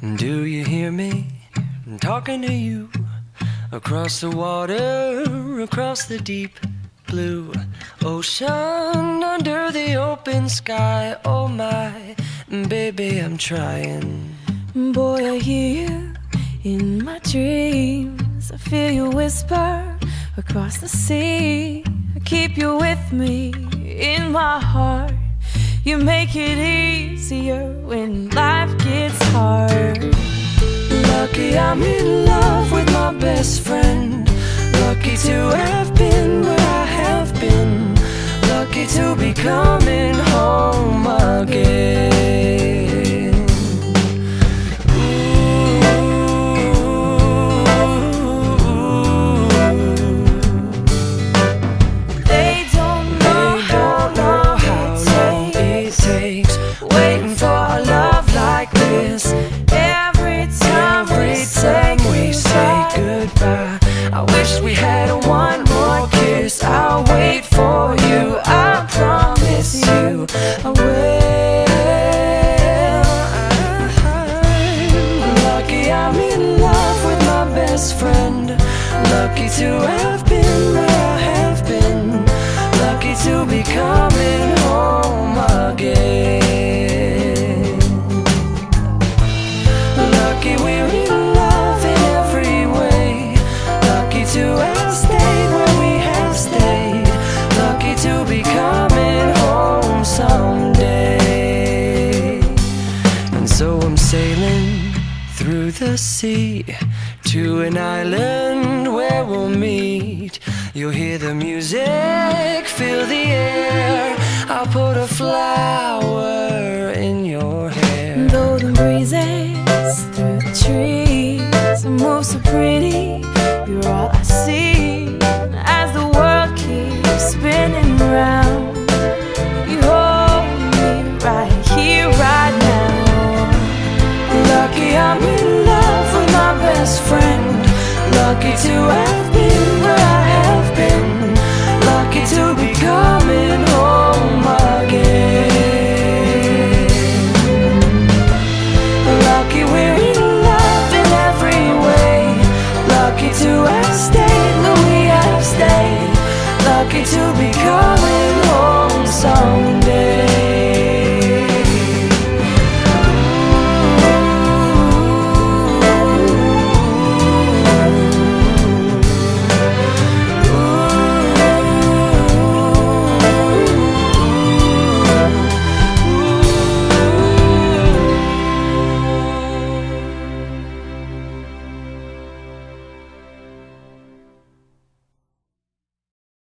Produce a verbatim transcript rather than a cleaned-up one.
Do you hear me? I'm talking to you. Across the water, across the deep blue ocean, under the open sky. Oh my, baby, I'm trying. Boy, I hear you in my dreams. I feel you whisper across the sea. I keep you with me in my heart. You make it easier when life gets hard. Lucky I'm in love with my best friend. Lucky to have been where I have been. Lucky to be coming home again. They don't know They don't know how long it takes waiting for a love like this. every time Every time we say goodbye, I wish we had one more kiss. I'll wait for you, I promise you I will. Lucky I'm in love with my best friend. Lucky to have been where I have been. Lucky to be coming home again. Lucky we're in love in every way. Lucky to have stayed where we have stayed. Lucky to be coming home someday. And so I'm sailing through the sea to an island where we'll meet. You'll hear the music, feel the air. I'll put a flower